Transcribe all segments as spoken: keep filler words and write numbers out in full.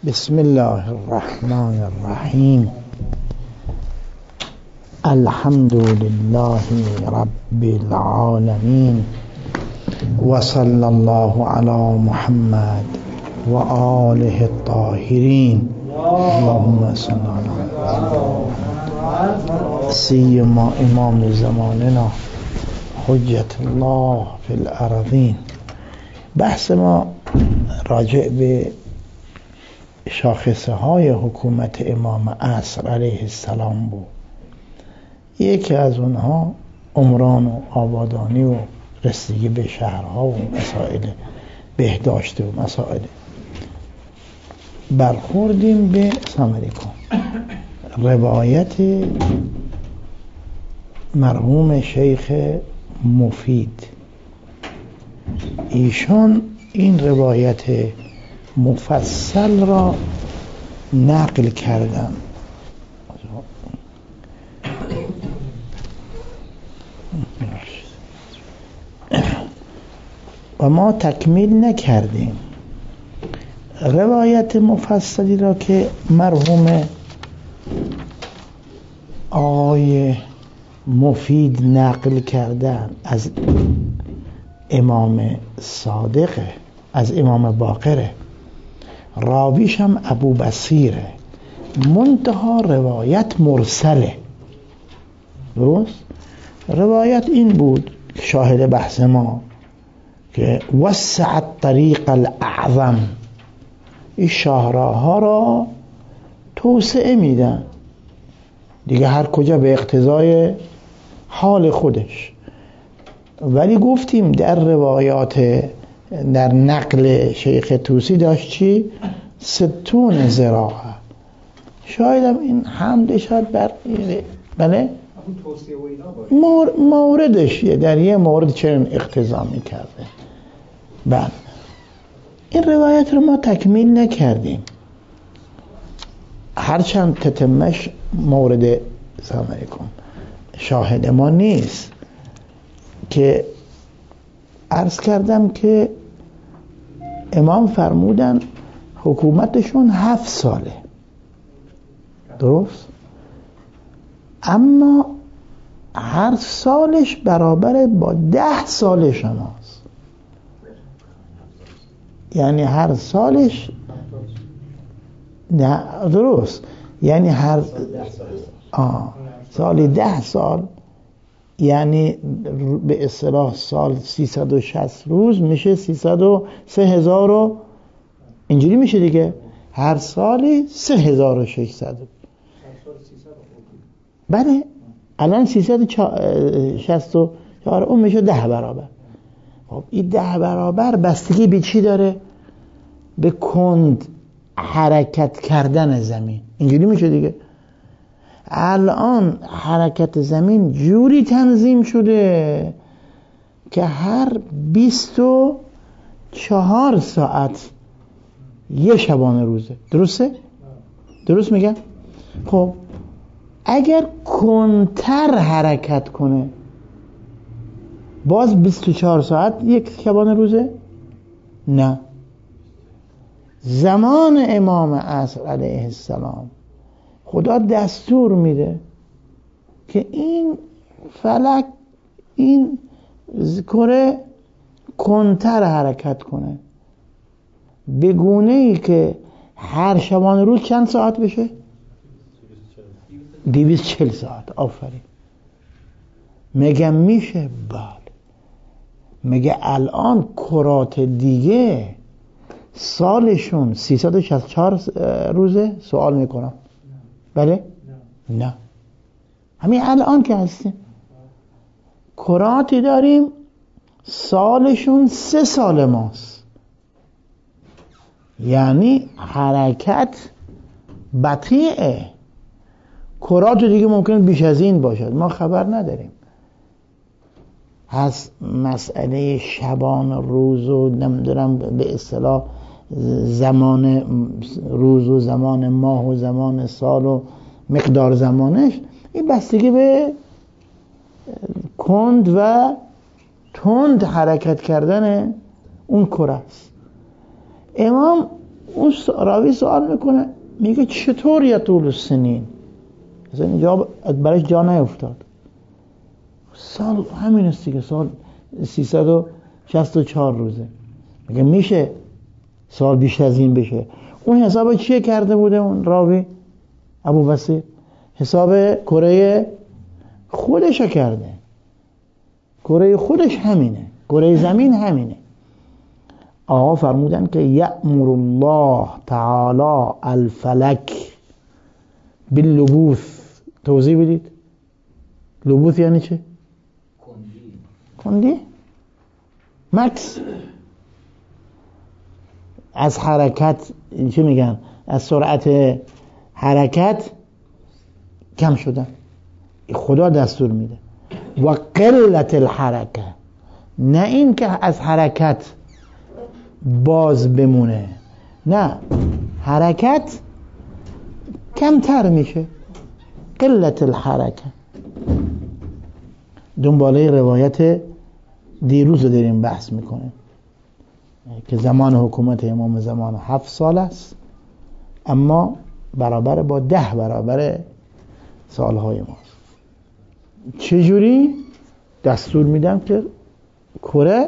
بسم الله الرحمن الرحیم. الحمد لله رب العالمین و صلی الله علی محمد و آله الطاهرین. اللهم صل علی سیما امام زماننا حجت الله فی الارضین. بحث ما راجع به شاخصه های حکومت امام عصر علیه السلام بود. یکی از اونها عمران و آبادانی و رسیدگی به شهرها و مسائل بهداشت و مسائل. برخوردیم به سامری کن روایت مرحوم شیخ مفید. ایشان این روایت مفصل را نقل کردن و ما تکمیل نکردیم. روایت مفصلی را که مرحوم آقای مفید نقل کردن از امام صادقه، از امام باقره، راویش هم ابو بصیره، منتها روایت مرسله. درست؟ روایت این بود، شاهد بحث ما، که وسع الطریق الاعظم، این شاهراها را توسعه میدن دیگه، هر کجا به اقتضای حال خودش. ولی گفتیم در روایات، در نقل شیخ طوسی داشت چی؟ ستون زراعه. شاید هم این حمد شاید بر بله مور... موردش در یه مورد چنین اقتضا میکرده. بله این روایت رو ما تکمیل نکردیم، هرچند تتمش مورد سامری کن شاهد ما نیست، که عرض کردم که امام فرمودن حکومتشون هفت ساله. درست؟ اما هر سالش برابر با ده سال شماست، یعنی هر سالش نه درست، یعنی هر آه سال ده سال، یعنی به اصطلاح سال سیصد و شصت روز میشه سیصد و سه هزار و اینجوری میشه دیگه، هر سالی سه هزار و ششصد. بله الان سیصد و شصت و چهار، اون میشه ده برابر. خب این ده برابر بستگی به چی داره؟ به کند حرکت کردن زمین، اینجوری میشه دیگه. الان حرکت زمین جوری تنظیم شده که هر بیست و چهار ساعت یه شبانه روزه. درسته؟ درست میگم؟ خب اگر کنتر حرکت کنه باز بیست و چهار ساعت یک شبانه روزه؟ نه. زمان امام عصر علیه السلام خدا دستور میده که این فلک، این کره کنتر حرکت کنه، به گونه ای که هر شبانه روز چند ساعت بشه؟ دویست و چهل ساعت. آفرین. میگه میشه؟ بله. میگه الان کرات دیگه سالشون سیصد و شصت و چهار روزه؟ سوال میکنم. بله؟ نه, نه. همین الان که هستیم کراتی داریم سالشون سه سال ماست، یعنی حرکت بطیئه. کرات دیگه ممکن بیش از این باشد، ما خبر نداریم. هست مسئله شبان روز و نمیدونم به اصطلاح زمان روز و زمان ماه و زمان سال و مقدار زمانش، این بستگی به کند و تند حرکت کردن اون کره است. امام اون اون راوی سوال میکنه میگه چطور یطول السنین؟ اصلا اینجا برایش جا نیفتاد. سال همین است دیگه، سال سیصد و شصت و چهار روزه. میگه میشه سال بیشتر از این بشه. اون حساب چیه کرده بوده اون راوی ابو بصیر؟ حساب کره خودشو کرده. کره خودش همینه، کره زمین همینه. آقا فرمودن که یأمر الله تعالی الفلک باللبوث. توضیح بدید لبوث یعنی چه؟ کندی. کندی؟ مکس. از حرکت چه میگن؟ از سرعت حرکت کم شدن. خدا دستور میده. و قلت الحرکه، نه این که از حرکت باز بمونه، نه حرکت کمتر میشه. قلت الحرکه. دنباله روایت دیروز رو داریم بحث میکنیم که زمان حکومت امام زمان هفت سال است، اما برابر با ده برابر سالهای ماست. چجوری؟ دستور میدم که کره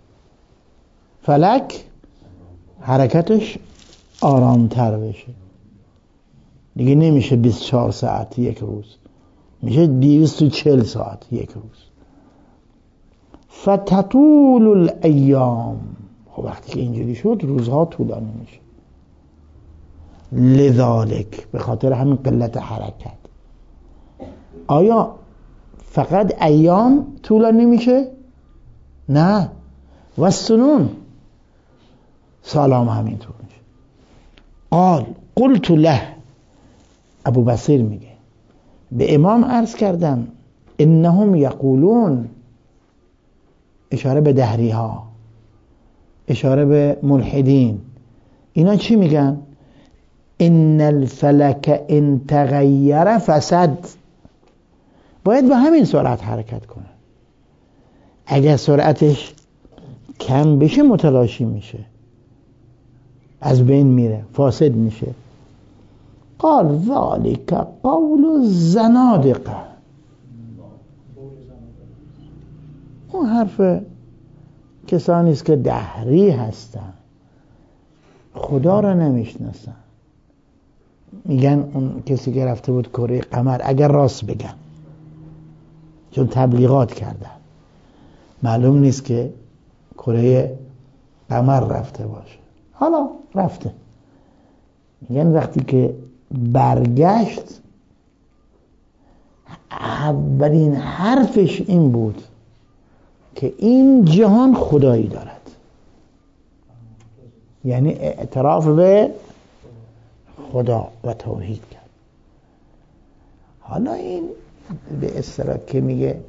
فلک حرکتش آرامتر بشه. دیگه نمیشه بیست و چهار ساعت یک روز، میشه دویست و چهل ساعت یک روز. فتطول الایام. خب وقتی که اینجوری شد روزها طولانی میشه. لذالک، به خاطر همین قلت حرکت. آیا فقط ایام طولانی میشه؟ نه، و سنون سالام همین طول میشه. قال قلت له، ابو بصیر میگه به امام عرض کردم انهم یقولون، اشاره به دهری ها، اشاره به ملحدین، اینا چی میگن؟ ان الفلک ان تغیر فسد. باید با همین سرعت حرکت کنه. اگر سرعتش کم بشه متلاشی میشه، از بین میره، فاسد میشه. قال ذلك قول الزنادقه. اون حرف کسانی است که دهری هستن، خدا را نمیشناسن. میگن اون کسی که رفته بود کره قمر، اگر راست بگن، چون تبلیغات کردن، معلوم نیست که کره قمر رفته باشه. حالا رفته. میگن وقتی که برگشت اولین حرفش این بود که این جهان خدایی دارد، یعنی اعتراف به خدا و توحید کرد. حالا این به اصطلاح که میگه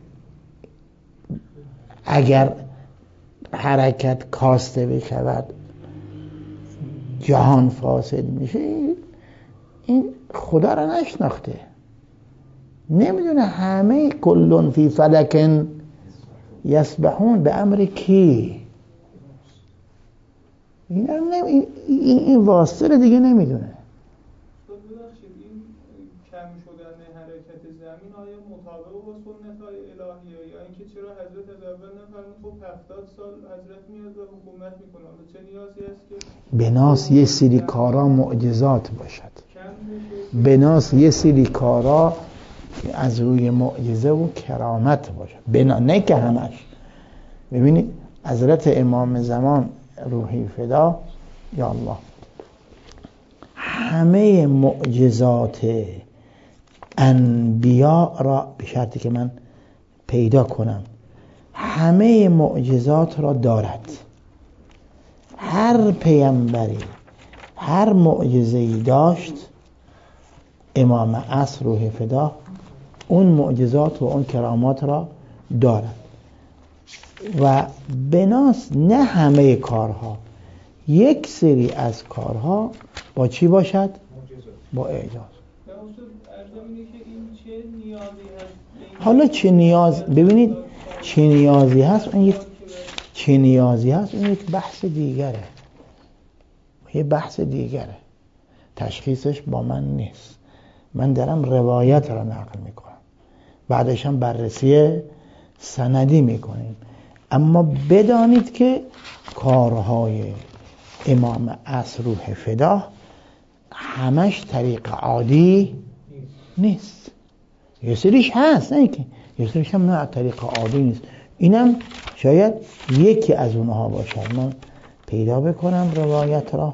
اگر حرکت کاسته بشود جهان فاسد میشه، این خدا را نشناخته، نمیدونه همه کلون فی فلکن یسبحون به امر کی. این این, این واسطه دیگه نمیدونه. این کم شدن حرکت زمین آیا مطابق با سنت های الهیه یا اینکه چرا حضرت از اول نفرمود خب هفتاد سال حضرت میاد و حکومت میکنه؟ چه نیازی هست که بناس یه سری کارا معجزات باشد؟ بناس یه سری کارا از روی معجزه و کرامت باشه، بنا نه که همش. ببینید حضرت امام زمان روحی فدا یا الله، همه معجزات انبیا را، به شرطی که من پیدا کنم، همه معجزات را دارد. هر پیامبری هر معجزه‌ای داشت، امام عصر روح فدا اون معجزات و اون کرامات را دارد. و بناس نه همه کارها، یک سری از کارها با چی باشد؟ با اعجاز. حالا چه نیاز، ببینید چه نیازی هست، اون یک چه نیازی هست اون یک بحث دیگره. یه بحث دیگره، تشخیصش با من نیست. من دارم روایت را نقل میکنم، بعدش هم بررسی سندی میکنیم. اما بدانید که کارهای امام عصر روح فدا همش طریق عادی نیست. یه سریش هست، نه که یه سریش هم نه طریق عادی نیست. اینم شاید یکی از اونها باشد. من پیدا بکنم روایت را،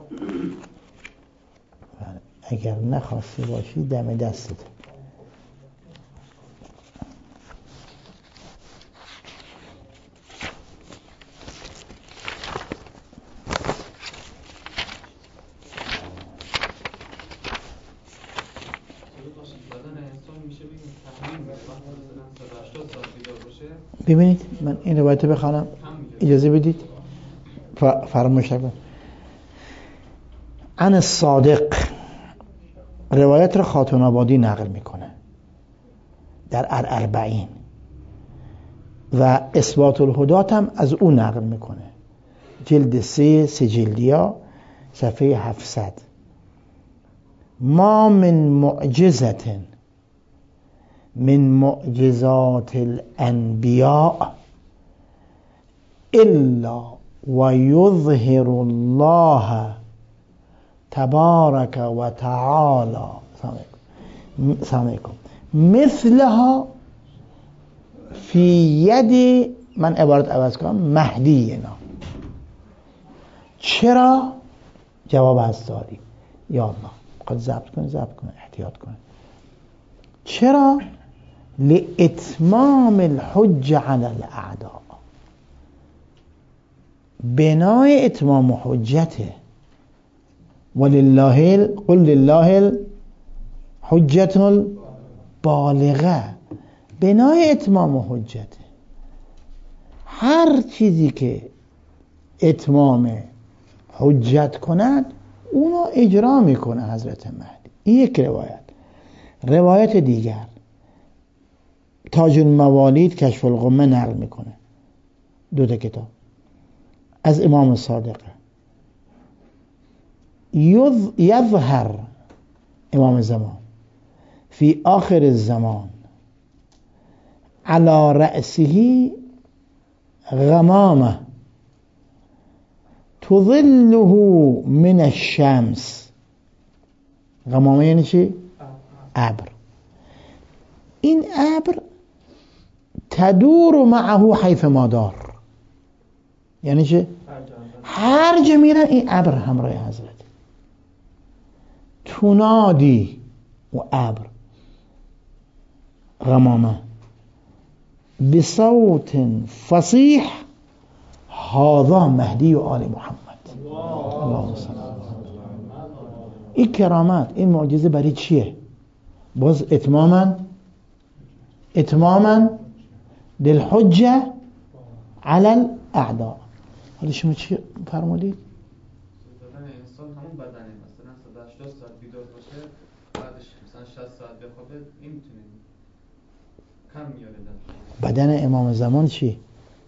اگر نخواستی باشی دم دستت. ببینید من این روایت بخوانم، اجازه بدید. فراموش نکنم. عن الصادق، روایت را خاتون آبادی نقل میکنه در الاربعین و اثبات الهدات هم از او نقل میکنه، جلد سه سه جلدیا صفحه هفتصد. ما من معجزة من معجزات الانبیاء الا ويظهر الله تبارك وتعالى سلام علیکم مثلها فی ید، من عبارت عوض کنم، مهدینا. چرا؟ جواب هست داری یا الله قد ضبط کنه ضبط کنه احتیاط کنه. چرا؟ لاتمام الحجه علی الاعداء، بنای اتمام حجته. ولله قل لله الحجة البالغه، بنای اتمام حجته. هر چیزی که اتمام حجت کند اونو اجرا میکنه حضرت مهدی. این یک روایت. روایت دیگر تاج الموالید کشف الغمه نقل میکنه، دو تا کتاب از امام صادق. یظهر امام زمان فی آخر الزمان علی رأسه غمامه تظله من الشمس. غمامه یعنی چی؟ ابر. این ابر تدور معه حیث ما دار، یعنی چه؟ هر جا میرن این ابر همراه حضرت. تنادی و ابر غمامه بصوت فصیح هذا مهدی و آل محمد. اللهم صل. این کرامت، این معجزه برای چیه؟ باز اتماما اتماما للحجه علی الاعداء. حالا شما چی فرمودید؟ انسان همون بدنه، مثلا صد و هشتاد ساعت بیدار باشه، بعدش مثلا شصت ساعت بخوابه، این میتونه کم میاره. بدن امام زمان چی؟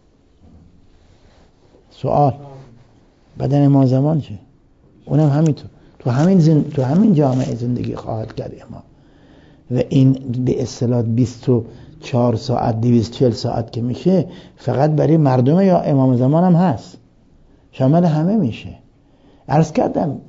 سوال. بدن امام زمان چی؟ اونم همینطور تو همین زن... تو همین جامعه زندگی خواهد کرد امام. و این به اصطلاح بیست و چهار ساعت دویست و چهل ساعت که میشه فقط برای مردم یا امام زمان هم هست، شامل همه میشه. عرض کردم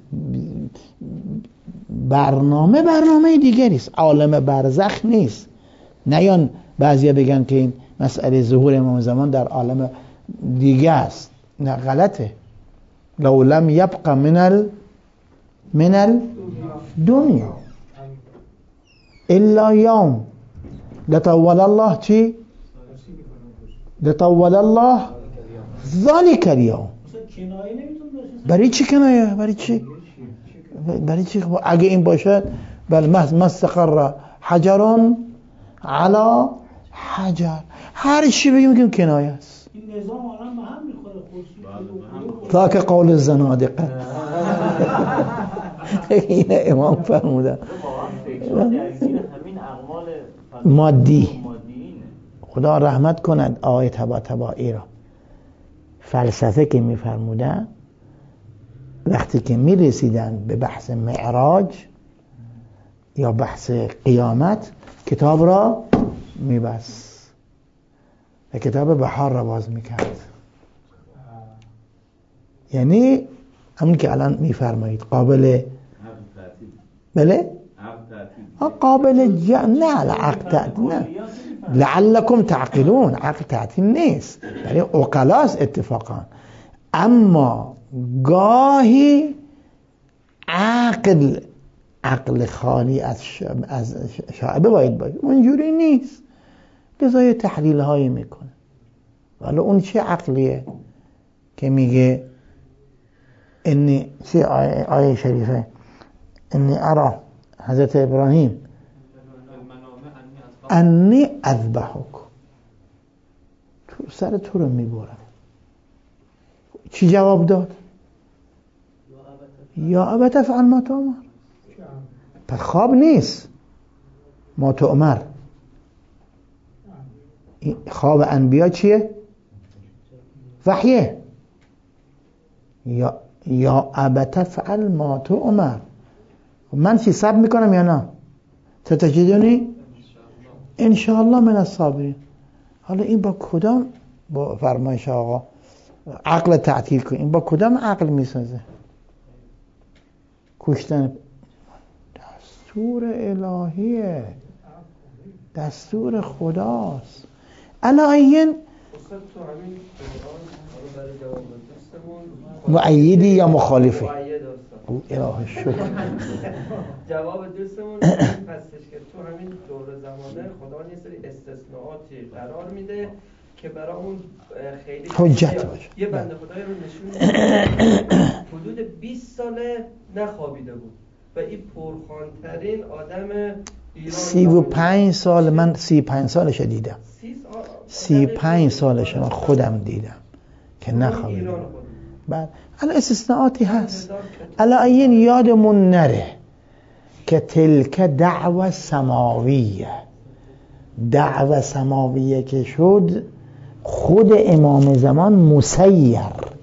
برنامه برنامه دیگری است، عالم برزخ نیست. نیان بعضیا بگن که این مسئله ظهور امام زمان در عالم دیگه است، نه، غلطه. لو لم یبق من ال من الدنیا الا یوم لطول الله چی؟ لطول الله ذلك اليوم. برای چی کنایه؟ برای چی؟ برای چی؟ اگه این باشد بل مستقر حجران علی حجر، هر چی بگیم میگیم کنایه است. این نظام عالم به هم میخوره. خورشید تا که قول الزنادقه. این امام فرمودن مادی. خدا رحمت کند آقای طباطبایی را. فلسفه که میفرمودن وقتی که می رسیدن به بحث معراج یا بحث قیامت کتاب را می بست و کتاب بحار را باز می کرد. یعنی همون که الان می فرمایید قابل بله؟ قابل ج... نه لعقل تعطیل نه لعلكم تعقلون، عقل تعطیل نیست، برای عقلاست اتفاقا. اما گاهی عقل عقل خالی از از شائبه باید باشه، اونجوری نیست، لذا تحلیل هایی میکنه. ولی اون چه عقلیه که میگه انی چه آیه, آیه شریفه انی ارا حضرت ابراهیم انی اذبحک، تو سر تو رو میبرم. چی جواب داد؟ یا ابت افعل ما تؤمر. پس خواب نیست، ما تؤمر. خواب انبیا چیه؟ وحیه. یا یا ابت افعل ما تؤمر. من چی صبر میکنم یا نه؟ ستجدنی ان شاء الله من الصابرین. حالا این با کدام، با فرمایش آقا عقل تعطیل کن، این با کدام عقل میسازه؟ کشتن دستور الهیه، دستور خداست. الهین مؤیدی یا مخالفی؟ اله شکر. جواب دوستمون این هستش که تو همین دور زمانه خدا یه سری استثناءاتی قرار میده که برای اون خیلی حجت باشه. یه بنده خدایی رو نشون میده حدود بیست ساله نخوابیده بود و این پرخوانترین آدم ایران. سی و پنج سال من سی و پنج سالش دیدم. سی و پنج سالش من خودم دیدم که نخوابیده. بعد الان استثناءاتی هست. الان این یادمون نره که تلک دعوه سماویه، دعوه سماویه که شد خود امام زمان مسیر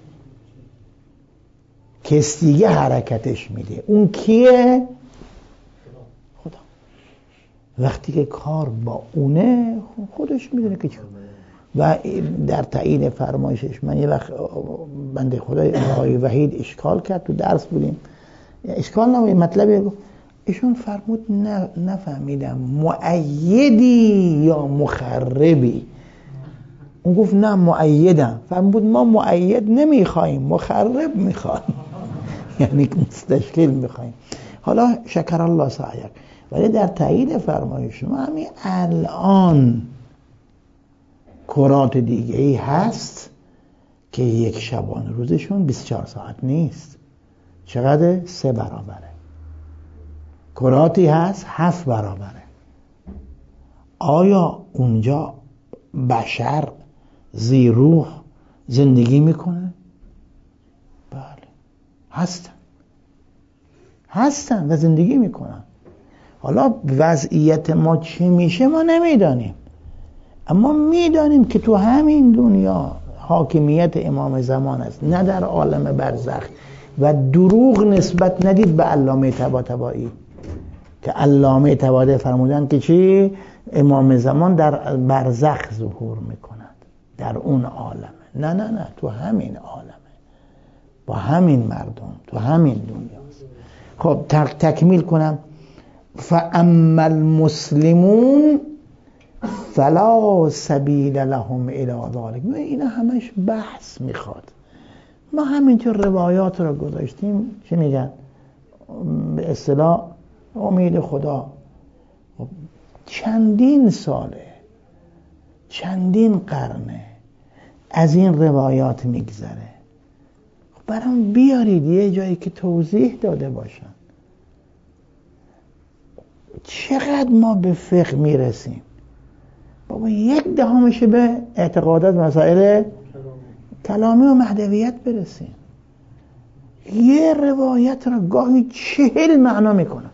کس دیگه حرکتش میده. اون کیه؟ خدا. وقتی که کار با اونه خودش میدونه که چه. و در تعیین فرمایشش من یه وقت بنده خدای آقای وحید اشکال کرد، تو درس بودیم، اشکال نبود، مطلبی ایشون فرمود نه نفهمیدم مؤیدی یا مخربی. اون گفت نه مؤیدم. فرمود ما مؤید نمیخوایم، مخرب میخوایم. یعنی مستشکل میخوایم. حالا شکر الله سعیک. ولی در تایید فرمایش ما همین الان کرات دیگه ای هست که یک شبانه روزشون بیست و چهار ساعت نیست. چقدر؟ سه برابره. کراتی هست هفت برابره. آیا اونجا بشر ذی روح زندگی میکنه؟ بله هستن، هستن و زندگی میکنن. حالا وضعیت ما چی میشه ما نمیدانیم، اما میدانیم که تو همین دنیا حاکمیت امام زمان است، نه در عالم برزخ. و دروغ نسبت ندید به علامه طباطبایی که علامه طباطبایی فرمودن که چی؟ امام زمان در برزخ ظهور میکند، در اون عالمه. نه نه نه، تو همین عالمه، با همین مردم، تو همین دنیاست. خب تکمیل کنم. فاما المسلمون فلا سبیل لهم الی ذلک. اینا همش بحث میخواد. ما همینطور روایات رو گذاشتیم، چه میگن به اصطلاح امید خدا. چندین ساله، چندین قرنه از این روایات میگذره. برام بیارید یه جایی که توضیح داده باشن. چقدر ما به فقه میرسیم بابا، یک دهمش به اعتقادات مسائل کلامی و مهدویت برسیم. یه روایت را گاهی چهل معنا میکنن،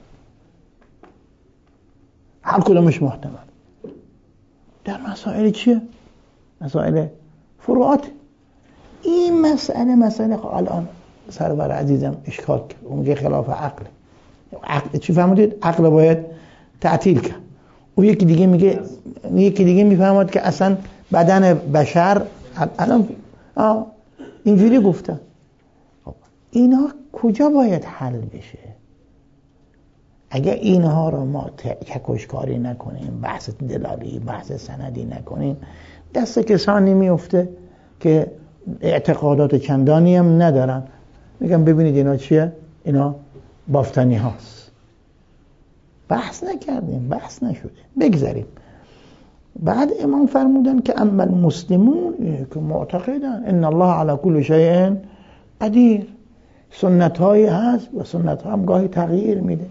هر کدومش محتمل. در مسائل چیه؟ مسائل فروعات. این مسئله مسئله الان سرور عزیزم اشکال کرد، اون میگه خلاف عقل. عقل چی فهمیدید؟ عقل باید تعطیل کرد. اون یکی دیگه میگه، یکی دیگه میفهمد که اصلا بدن بشر الان آه اینجوری گفتن. اینا کجا باید حل بشه؟ اگر اینها رو ما چکشکاری نکنیم، بحث دلالی، بحث سندی نکنیم، دست کسانی میفته که اعتقادات چندانی هم ندارن، میگم ببینید اینا چیه؟ اینا بافتنی هاست. بحث نکردیم، بحث نشده، بگذاریم. بعد امام فرمودن که اما المسلمون که معتقدن ان الله علی کل شیء قدیر، سنت هایی هست و سنت ها هم گاهی تغییر میده.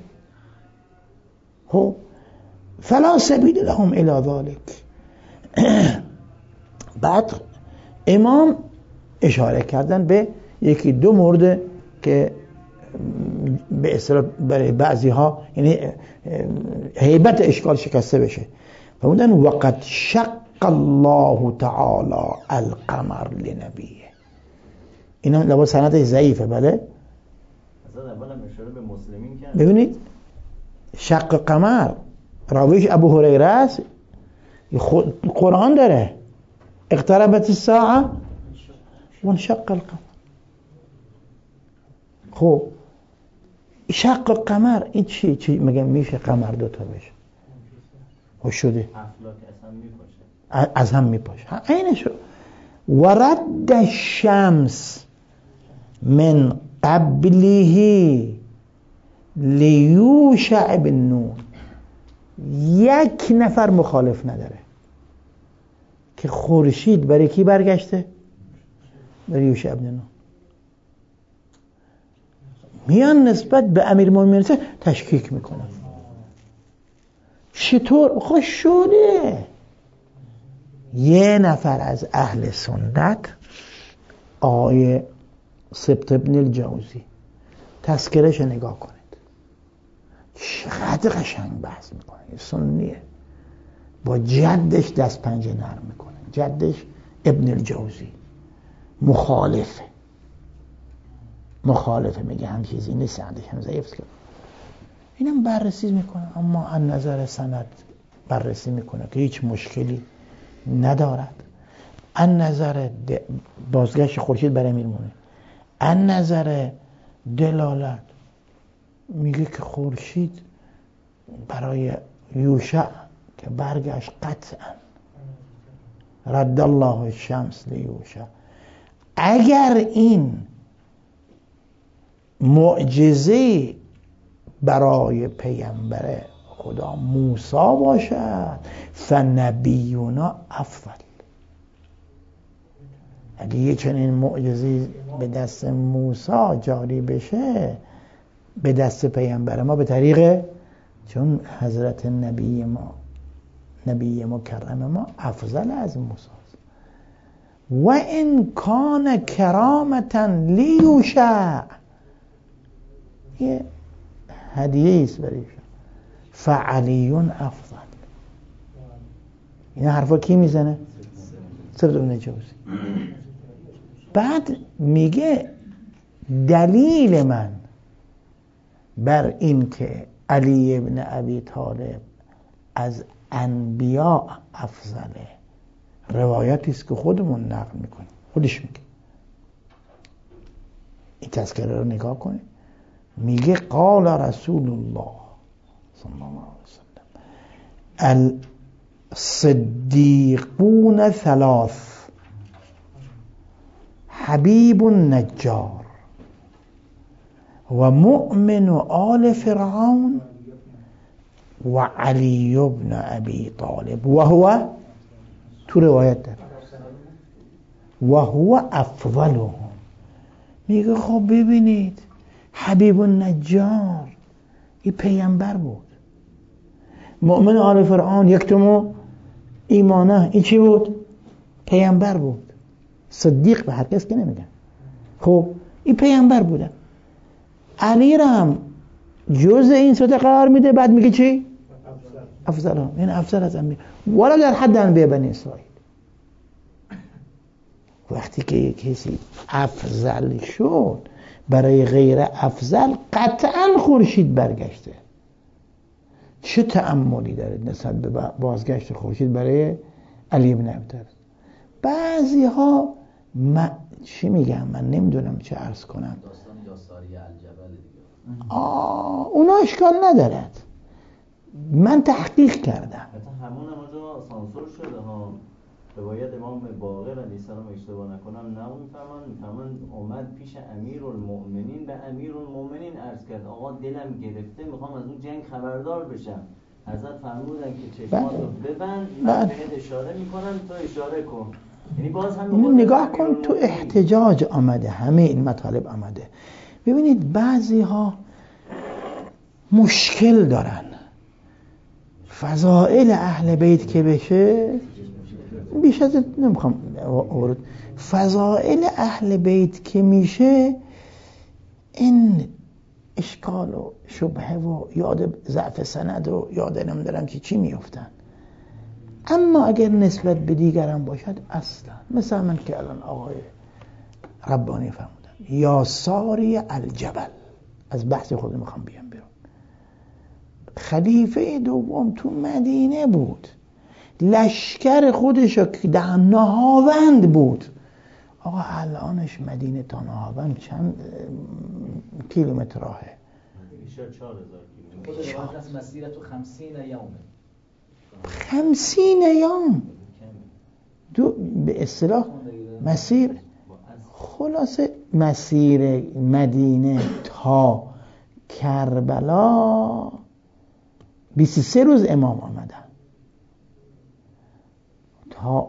خب فلا سبیل لهم الی ذلک. بعد امام اشاره کردن به یکی دو مورد که به اصطلاح برای بعضی ها یعنی هیبت اشکال شکسته بشه. فرمودن وقد شق الله تعالی القمر لنبیه. اینا لابد سندش ضعیفه. بله اصلا اول هم اشاره به مسلمین کرد. ببینید شق قمر راویش ابو هریره است، قرآن داره اقتربت الساعه وانشق القمر. خب شق قمر این چی چی میگم میشه قمر دوتا بشه؟ خب شده افلاک از هم میپاشه، از هم میپاشه. عینش ورد الشمس من قبله لیوشع بن نون. یک نفر مخالف نداره که خورشید برای کی برگشته؟ برای یوشع بن نون. میان نسبت به امیرالمومنین تشکیک میکنن. چطور؟ خوش شده یه نفر از اهل سنت، آقای سبت ابن الجوزی، تذکرش نگاه کنید چقدر قشنگ بحث میکنه. سنیه، با جدش دست پنجه نرم میکنه. جدش ابن الجوزی مخالفه مخالفه میگه هم چیزی نیست، سندش هم ضعیف کرد. اینم بررسی میکنه، اما از نظر سند بررسی میکنه که هیچ مشکلی ندارد. از نظر بازگشت خورشید برای میرمونه، از نظر دلالت میگه که خورشید برای یوشع که برگشت قطعا رد الله الشمس لیوشع. اگر این معجزه برای پیامبر خدا موسی باشد فنبیونا افضل. اگه یه چنین معجزه به دست موسی جاری بشه به دست پیامبر ما به طریق، چون حضرت نبی ما نبی مکرم ما افضل از موسی است. و ان کان کرامتا لیوشع، یه هدیه است برای فعلیون افضل. این حرفا کی میزنه؟ سبت ابن جوزی. بعد میگه دلیل من بر این که علی ابن ابی طالب از انبیاء افضله روایتی است که خودمون نقل میکنیم. خودش میگه، این تذکره رو نگاه کنید. میگه قال رسول الله صلی الله علیه وسلم الصدیقون ثلاث حبیب النجار و مؤمن آل فرعون و علی ابن ابی طالب و هو، تو روایت داره و هو افضلهم. میگه خب ببینید حبیب النجار این پیامبر بود، مؤمن آل فرعون یکتمو ایمانه این چی بود؟ پیامبر بود. صدیق به هر کس که نمیگن. خب این پیامبر بودن. علی را هم جز این صورت قرار میده، بعد میگه چی؟ افضل هم، این افضل از انبیا ولا در حد انبیا بنی اسرائیل. وقتی که کسی افضل شد برای غیر افضل قطعا خورشید برگشته. چه تأملی داره نسبت به بازگشت خورشید برای علی بن ابی طالب؟ بعضی ها م... چی میگم من نمیدونم چه عرض کنم. داستان یاساری الجبل دیگه. آه اونا اشکال ندارد، من تحقیق کردم. مثلا همون هم اونجا سانسور شده ها. روایت امام باقر علیه السلام اشتباه نکنم نه میفهمن میفهمن اومد پیش امیرالمؤمنین به امیرالمؤمنین عرض کرد آقا دلم گرفته میخوام از اون جنگ خبردار بشم. حضرت فرمودن که چشماتو ببند، من بهت اشاره میکنم تو اشاره کن. یعنی باز هم نگاه کن تو احتجاج آمده، همه این مطالب آمده. ببینید بعضی ها مشکل دارن فضائل اهل بیت که بشه بیش از نمیخوام ورد فضائل اهل بیت که میشه این اشکال و شبهه و یاد ضعف سند و یاد نمیدارم که چی میفتن. اما اگر نسبت به دیگران باشد اصلا مثلا من که الان آقای ربانی فرمودن یا ساری الجبل، از بحث خود میخوام بیام بیرون. خلیفه دوم تو مدینه بود، لشکر خودش در نهاوند بود. آقا الانش مدینه تا نهاوند چند کیلومتر راهه؟ بیشتر چهار هزار کیلومتر. خود از مسیرت و خمسین یومه. خمسین یوم دو به اصطلاح مسیر. خلاصه مسیر مدینه تا کربلا بیست و سه روز امام آمدن تا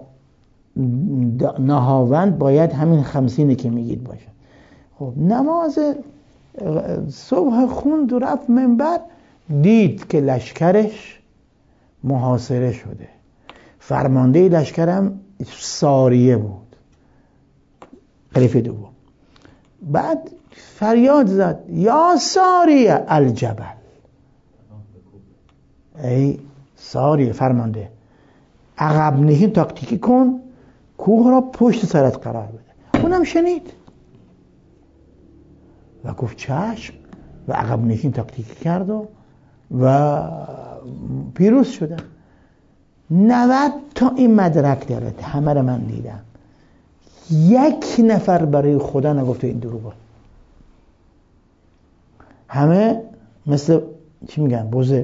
نهاوند باید همین خمسینی که میگید باشه. خب نماز صبح خوند و رفت منبر، دید که لشکرش محاصره شده. فرمانده لشکرم ساریه بود، خلیفه دوم. بعد فریاد زد یا ساریه الجبل، ای ساریه فرمانده عقب نشین تاکتیکی کن، کوه را پشت سرت قرار بده. اونم شنید و گفت چشم و عقب نشین تاکتیکی کرد و و پیروز شدن. نود تا این مدرک داره، همه رو من دیدم. یک نفر برای خدا نگفته این دروغه. همه مثل چی میگن بوزه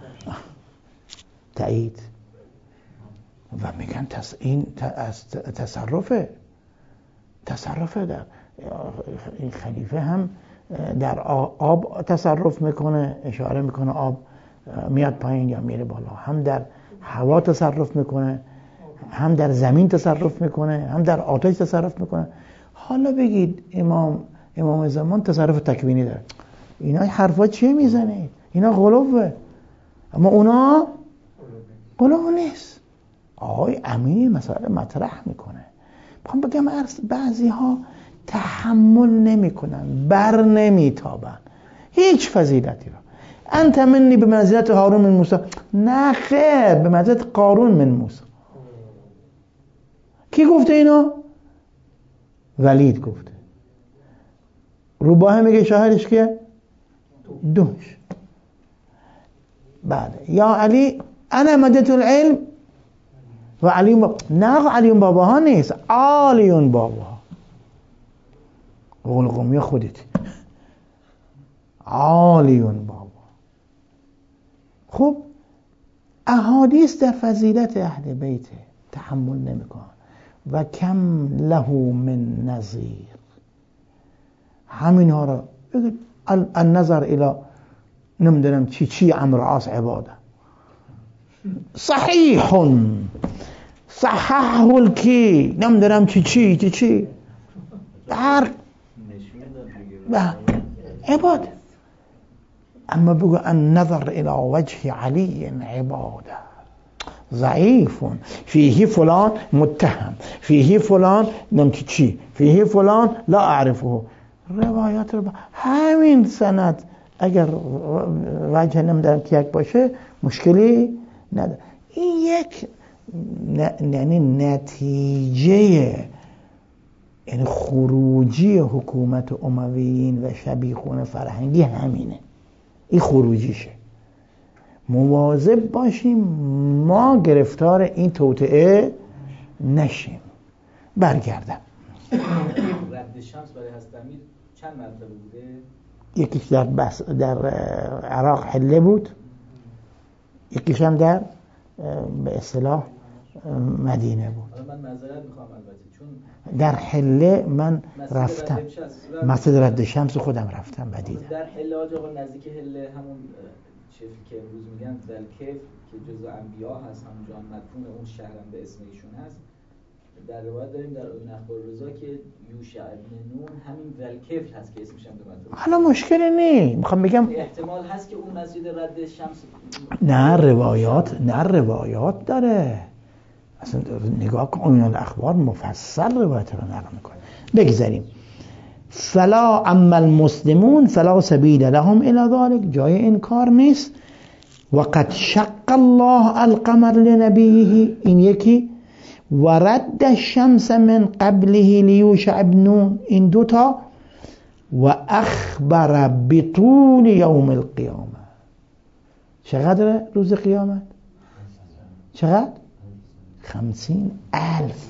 تایید و میگن تص... این تصرفه تصرفه در این خلیفه هم در آب تصرف میکنه، اشاره میکنه آب میاد پایین یا میره بالا، هم در هوا تصرف میکنه، هم در زمین تصرف میکنه، هم در آتش تصرف میکنه. حالا بگید امام امام زمان تصرف تکوینی داره، اینا حرفا چیه میزنه؟ اینا غلوه. اما اونا غلو نیست. آقای امین مسئله مطرح میکنه. میخوام بگم بعضی ها تحمل نمیکنن، بر نمیتابن هیچ فضیلتی رو. انت منی به منزلت هارون من موسی، نه خیر، به منزلت قارون من موسی. کی گفته اینا؟ ولید گفته. روباه میگه شاهدش که دوش. بعد یا علی انا مدت العلم و علی بابا. نه علی بابا ها نیست، عالیون بابا ها. قول قومی خودت عالیون بابا. خب احادیث در فضیلت اهل بیت تحمل نمیکنه و کم له من نظیر. همین ها را النظر الى نمیدونم چی چی عمرو عاص عباده صحیح صححه الکی نمیدونم چی چی چی چی هر عباده. اما بگو النظر الى وجه علی عباده ضعیف، فیه فلان متهم، فیه فلان نمیدونم چی، فیه فلان لا اعرفه. روایات رو همین سند اگر وجه نمیدونم که یک باشه مشکلی نداره. این یک یعنی نتیجه یعنی خروجی حکومت امویین و شبیخون فرهنگی همینه، این خروجیشه. مواظب باشیم ما گرفتار این توطئه نشیم. برگردم. رد شمس برای حضرت امیر چند مرتبه بوده؟ یکیش در بس در عراق حله بود، یکیش هم در به اصطلاح مدینه بود. من معذرت میخوام البته چون در حله من رفتم، مسجد رد شمس خودم رفتم و دیدم. در حله آقا نزدیک حله همون چیزی که امروز میگن ذلکف که جزء انبیا هست، همون جان مدفون اون شهرم به اسم ایشون هست. در روایت داریم در اون اخبار رضا که یوشع ابن نون همین ذلکف هست که اسمش هم به من. حالا مشکلی نیست، میخوام بگم احتمال هست که اون مسجد رد شمس نه روایات نه روایات داره. اصلا نگاه کن اون اخبار مفصل روایت رو نقل میکنه. بگذاریم. فلا اما المسلمون فلا سبیل لهم الی ذلك، جای انکار نیست. وقد شق الله القمر لنبیه، این یکی. و رد الشمس من قبله لیوشع ابن نون، این دوتا. و اخبر بطول یوم القیامه، چقدر روز قیامت؟ چقدر؟ خمسین الف.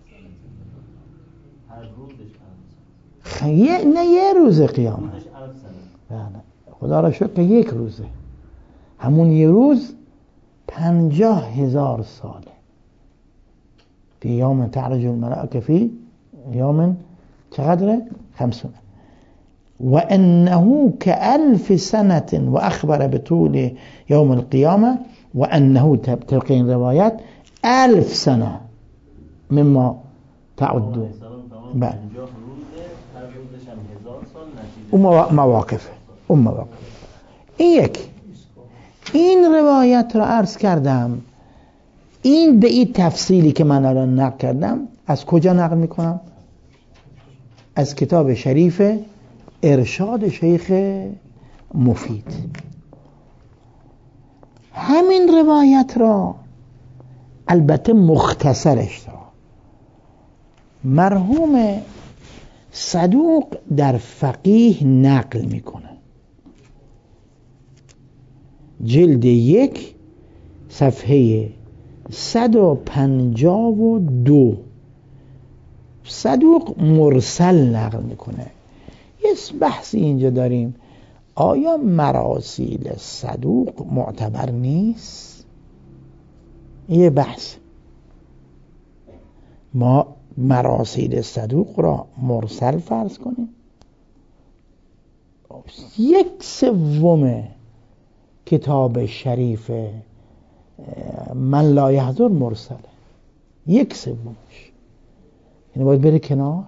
خیلی نه یه روز قیامت، خدا را شکر که یک روزه، همون یه روز پنجاه هزار ساله. فی یوم تعرج الملائکه فی یوم چقدره؟ خمسون. و انه كالف سنة و اخبر بطول یوم القیامه و انه طبق این روایت الف سنه مما تعدون. بله اون مواقفه، اون مواقف. این یک. این روایت رو عرض کردم، این به این تفصیلی که من الان نقل کردم از کجا نقل میکنم؟ از کتاب شریف ارشاد شیخ مفید. همین روایت را البته مختصرش را مرحوم صدوق در فقیه نقل میکنه، جلد یک صفحه صد و پنجاه و دو. صدوق مرسل نقل میکنه. یه بحثی اینجا داریم، آیا مراسیل صدوق معتبر نیست؟ یه بحث. ما مراسیل صدوق را مرسل فرض کنیم؟ یک سوم کتاب شریف من لا یحضر مرسله، یک سومش، یعنی باید بره کنار.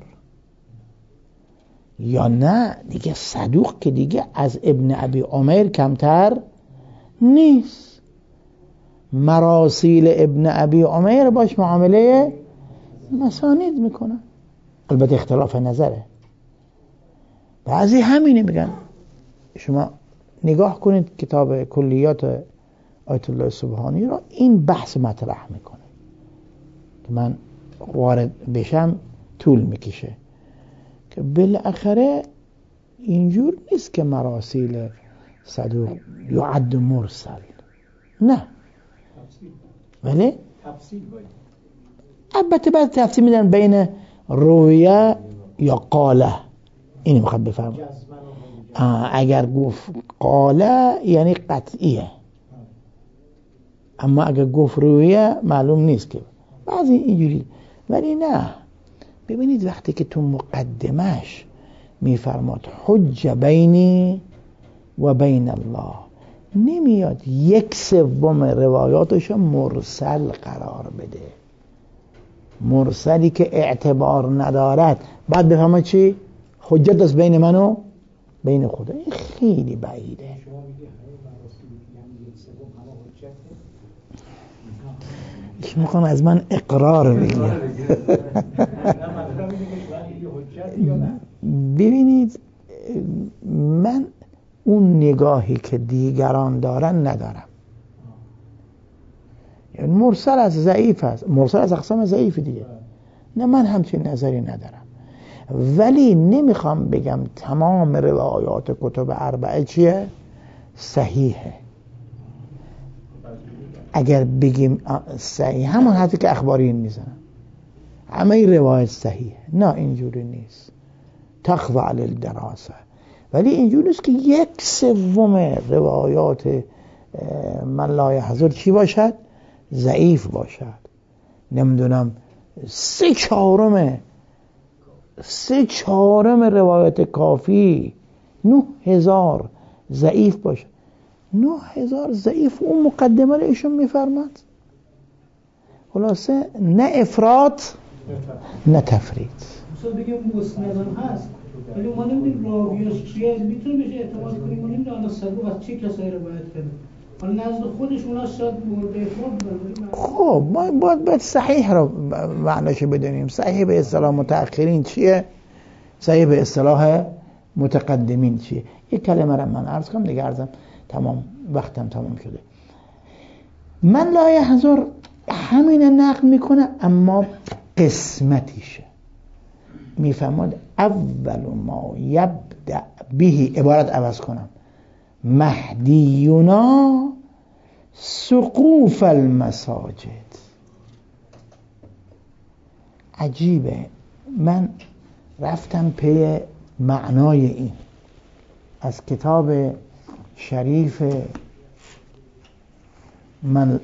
یا نه دیگه صدوق که دیگه از ابن ابی عمر کمتر نیست، مراسیل ابن ابی عمر باش معامله مسانید میکنن. البته اختلاف نظره، بعضی همینه میگن. شما نگاه کنید کتاب کلیات آیت الله سبحانی را، این بحث مطرح میکنه که من وارد بشم طول میکشه که بالاخره اینجور نیست که مراسیل صدوق یعد مرسل، نه، ولی تفصیل باید. البته بعد تفصیل میدن بین رویه یا قاله. اینو میخواد بفهم. اگر گفت قاله یعنی قطعیه، اما اگر گفت رویه معلوم نیست که بعضی اینجوری. ولی نه، ببینید وقتی که تو مقدمش میفرماد حج بینی و بین الله، نمیاد یک سوم روایاتش مرسل قرار بده، مرسلی که اعتبار ندارد. بعد بفهمه چی؟ حجت از بین من و بین خدا. این خیلی بعیده. که میخوام از من اقرار بگیرم. ببینید من اون نگاهی که دیگران دارن ندارم. یعنی مرسل از ضعیف است، مرسل از اقسام ضعیف دیگه. نه، من همچین نظری ندارم. ولی نمیخوام بگم تمام روایات کتب اربعه چیه؟ صحیحه. اگر بگیم صحیح، همون حرفی که اخباریین میزنن، همه این روایت صحیحه. نه اینجوری نیست، تخضع للدراسه. ولی اینجوری نیست که یک سوم روایات من لا یحضر چی باشد؟ ضعیف باشد. نمیدونم سه چهارم سه چهارم روایت کافی نه هزار ضعیف باشه. نه هزار ضعیف اون مقدمه رو ایشون میفرماد. خلاصه نه افراط نه تفرید. مثلا بگیم مسندم هست ولی ما نمیدونیم راویاش کیه، میتونیم بهش اعتماد کنیم؟ ما نمیدونیم الان صدوق از چه کسایی روایت کرده. حالا نزد خودشون ها شاید مورد اعتماد بدونیم. خب ما باید باید صحیح رو معناش بدونیم. صحیح به اصطلاح متأخرین چیه؟ صحیح به اصطلاح متقدمین چیه؟ یک کلمه رو من عرض کنم دیگه، عرضم تمام، وقتم تمام شده. من لا یحضر همین نقل میکنه اما قسمتیشه. میفهمد اول ما یبدأ به، عبارت عوض کنم، مهدیونا سقوف المساجد. عجیبه، من رفتم پی معنای این از کتاب شریف من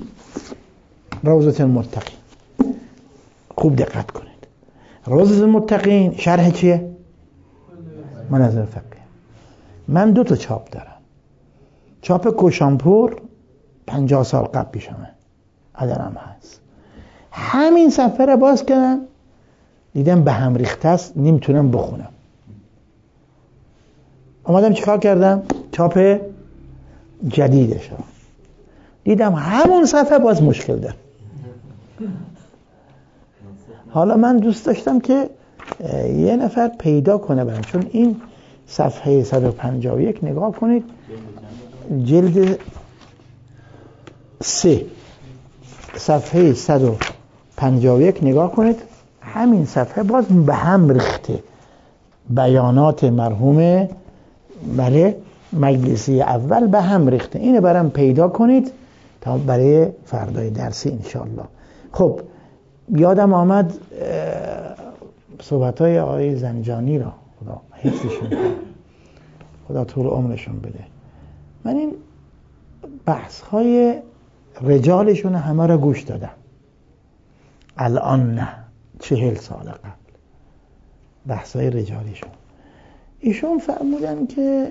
روضة المتقین. خوب دقت کنید، روضة المتقین شرح چیه؟ مناظر فقیه. من دو تا چاپ دارم. چاپ کوشانپور پنجاه سال قبل پیشمه ادرم هست. همین صفحه رو باز کردم دیدم به هم ریخته است، نمیتونم بخونم. اومدم چیکار کردم؟ چاپ جدیدش رو دیدم، همون صفحه باز مشکل داره. حالا من دوست داشتم که یه نفر پیدا کنه برام، چون این صفحه صد و پنجاه و یک نگاه کنید، جلد سه صفحه صد و پنجاه و یک نگاه کنید. همین صفحه باز به هم ریخته، بیانات مرحوم برای مجلسی اول به هم ریخته. اینو برام پیدا کنید تا برای فردای درسی انشالله. خب یادم آمد صحبت‌های آقای زنجانی را، خدا حفظشون کنه، خدا طول عمرشون بده. من این بحث‌های رجالشون همه را گوش دادم. الان نه، چهل سال قبل بحث‌های رجالیشون. ایشون فرمودن که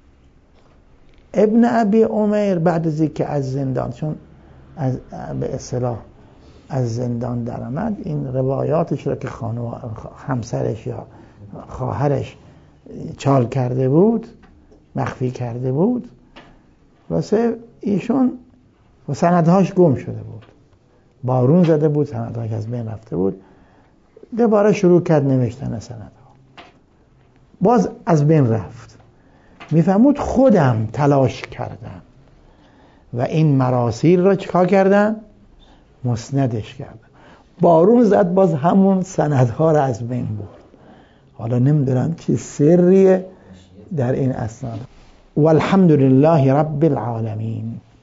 ابن ابی عمیر بعد از اینکه از زندان، چون از به اصطلاح از زندان در آمد، این روایاتش رو که خانواده همسرش یا خواهرش چال کرده بود، مخفی کرده بود، واسه ایشون و سندهاش گم شده بود، بارون زده بود، سندهاش از بین رفته بود. دوباره شروع کرد نوشتن سندها، باز از بین رفت. میفهمود خودم تلاش کردم و این مراسیل را چیکار کردم؟ مسندش کردم. بارون زد باز همون سندها را از بین برد. حالا نمیدونم چه سریه در این اسناد. والحمد لله رب العالمین.